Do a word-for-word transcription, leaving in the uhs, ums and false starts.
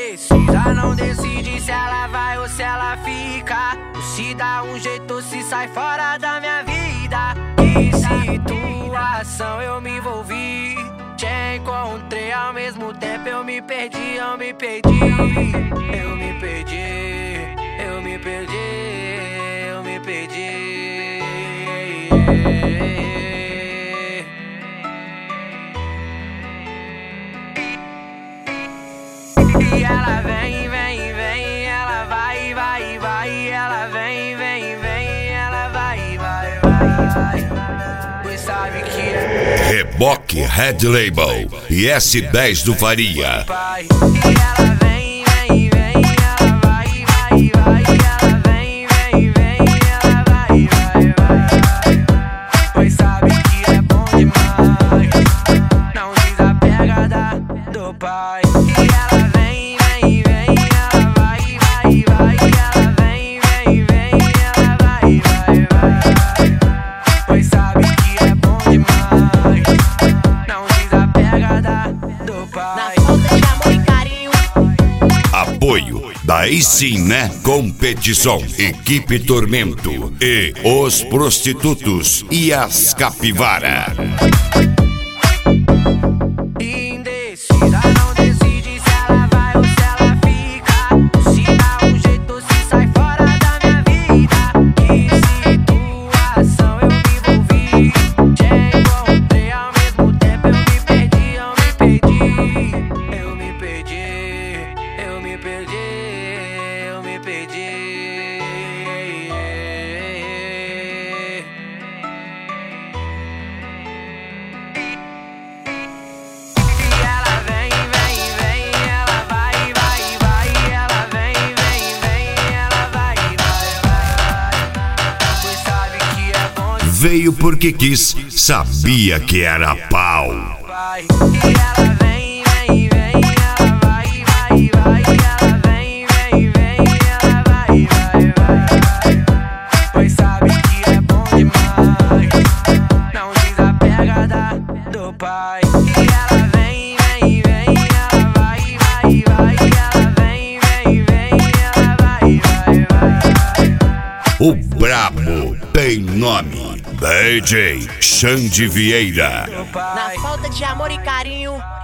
Indecisa, não decide se ela vai ou se ela fica. Se dá um jeito, se sai fora da minha vida. Que situação eu me envolvi. Te encontrei ao mesmo tempo, eu me perdi, eu me perdi. Eu me perdi, eu me perdi, eu me perdi. E ela vem, vem, vem, ela vai, vai, vai. Ela vem, vem, vem, ela vai, vai, vai. Pois sabe que é Reboque Red Label e S dez do Faria. E ela vem, vem, vem, ela vai, vai, vai. Ela vem, vem, vem, ela vai, vai, vai. Pois sabe que é bom demais. Não desapega da do pai. E ela vem, vem, vem, ela vai, vai, vai. Ela vem, vem, vem, ela vai, vai, vai. Pois sabe que é bom demais. Não desapega da do pai. Na falta de amor e carinho. Apoio Daí Sim Né Competição, Equipe Tormento e Os Prostitutos e as Capivara. Indecisa, não decide se ela vai ou se ela fica. Se dá um jeito, se sai fora da minha vida. Que situação eu me envolvi. Te encontrei ao mesmo tempo, eu me perdi, eu me perdi. Eu me perdi, eu me perdi, eu me perdi. E ela vem, vem, vem, ela vai, vai, vai. Ela vem, vem, vem, ela vai, vai, vai. Pois sabe que é bom Veio porque quis, sabia que era pau. vai. E ela vem, vem, vem, ela vai, vai, vai. Ela vem, vem, vem, ela vai, vai, vai. Pois sabe que é bom demais. Não desapega da do pai. E ela vem, vem, vem, ela vai, vai, vai. Ela vem, vem, vem, ela vai, vai, vai. O brabo tem nome. D J Xande Vieira. Do Na pai. falta de amor e carinho.